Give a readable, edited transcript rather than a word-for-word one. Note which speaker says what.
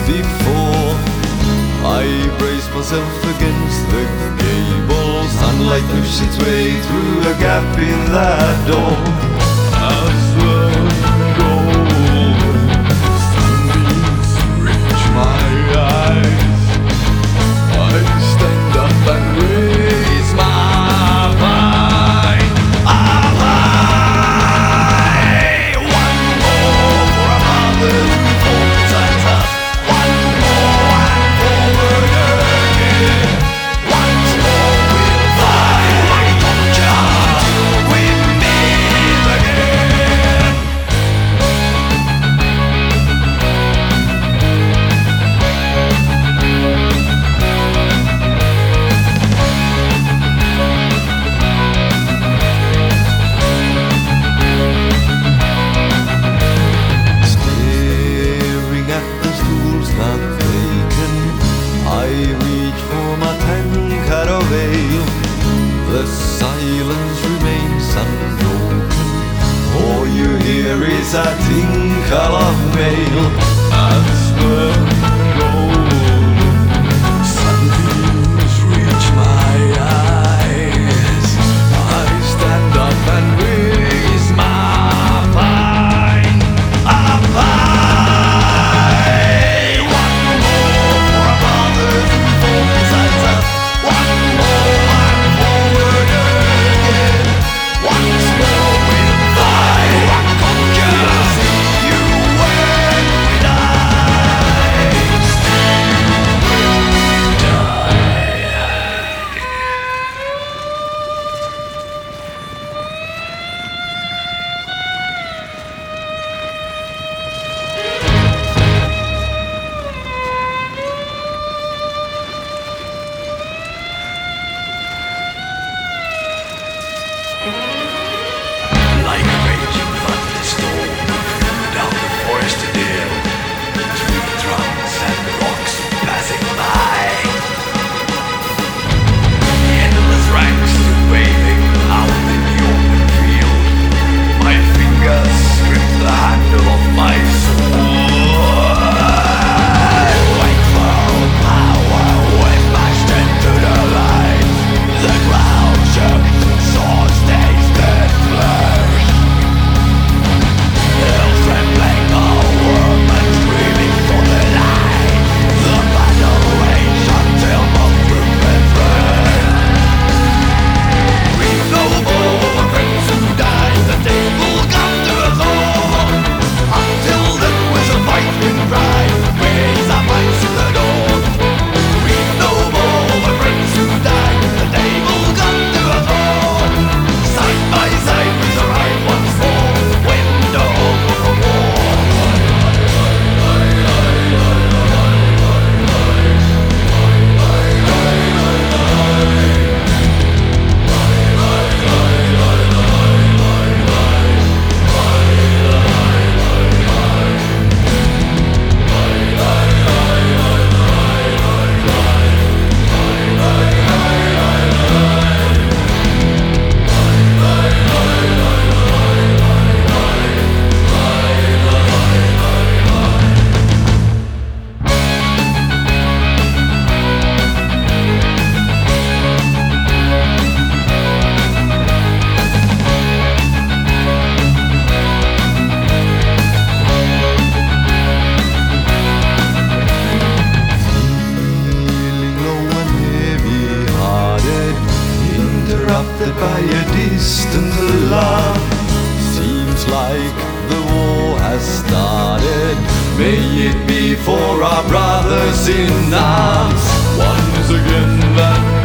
Speaker 1: before. I brace myself against the gable. Sunlight pushes its way through a gap in that door. As the golden sunbeams reach my eyes, I stand up and raise my pine. Up high, one more for our fathers who fought beside us. One more and forward again. Once more we'll fly and conquer till we meet again. Staring at the stools not taken, I reach for my tankard of ale. The silence remains unbroken. All you hear is a tinkle of mail. As the golden sunbeams reach my eyes, I stand up and raise my pine. Up high, one more for our fathers who fought beside us. One more and forward again. Once more we'll fly and conquer. See you when we die. See you when we die. Like a raging thunderstorm down the forested hill, between drums and rocks passing by. The endless ranks waving out in the open field. My fingers grip the handle of my sword. Wakeful power was mashed into the light. The ground shook, swords tasted flesh. Hills trembling, a woman screaming for the light. The battle raged until both group and friend. We've no more friends who died. The day will come to us all. Until then, with a fighting cry, we raise our minds to the dawn. We've no more friends who died. The day will come to us all. Side by side, we survive once more. Window for war. Feeling low and heavy-hearted, interrupted by a distant alarm. Seems like the war has started. May it be for our brothers in arms. Once again that